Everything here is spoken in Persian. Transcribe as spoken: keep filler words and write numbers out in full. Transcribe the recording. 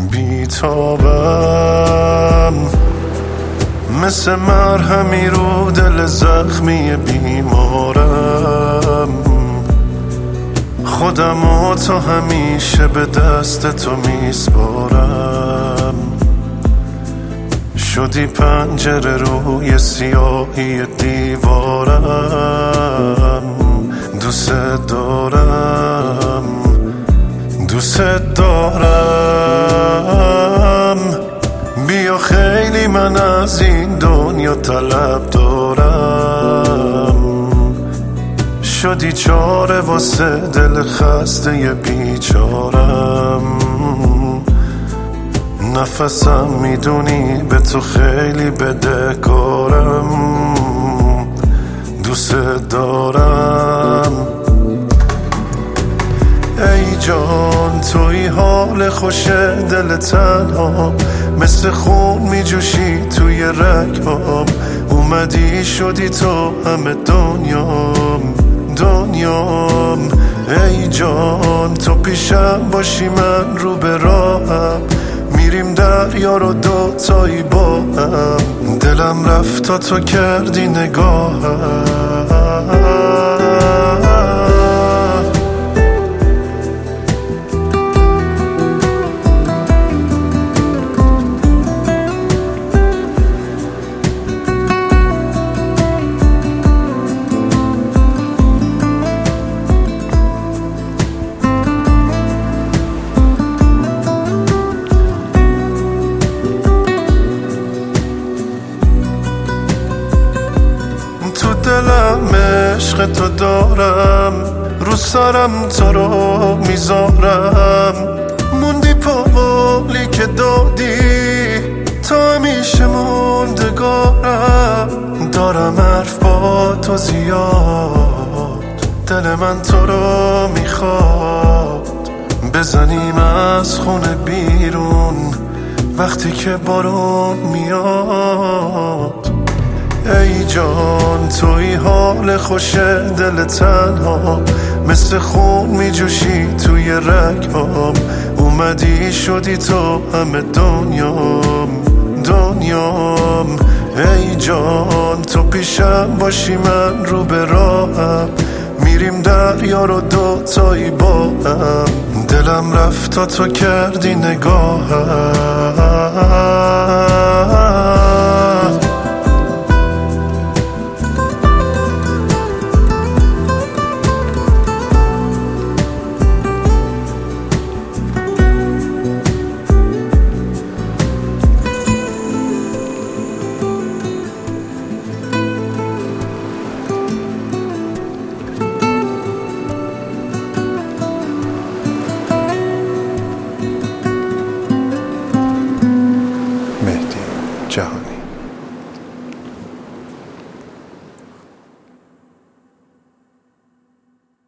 بیتابم، مثل مرهمی رو دل زخمی بیمارم. خودمو تا همیشه به دست تو میسپارم. شدی پنجره روی سیاهی دیوارم. دوست دارم، دوست دارم. بیا خیلی من از این دنیا طلب دارم. شدی چاره واسه دل خسته بیچارم. نفسم میدونی به تو خیلی بدهکارم. دوست دارم. ای جان توی حال خوش دل تنها، مثل خون میجوشی توی رگام. اومدی شدی تو همه دنیام، دنیام. ای جان تو پیشم باشی من رو به راهم. میریم دریا رو دوتایی با هم. دلم رفت تا تو کردی نگاهم. دلم عشق تو دارم، رو سرم تو رو میذارم. موندی پاولی که دادی، تا همیشه موندگارم. دارم حرف با تو زیاد، دل من تو رو میخواد. بزنیم از خونه بیرون وقتی که بارون میاد. ای جان توی حال خوش دل تنها، مثل خون میجوشی توی رگام. اومدی شدی تو همه دنیام، دنیام. ای جان تو پیشم باشی من رو به راهم. میریم دریا رو دوتایی با هم. دلم رفت تا تو کردی نگاهم.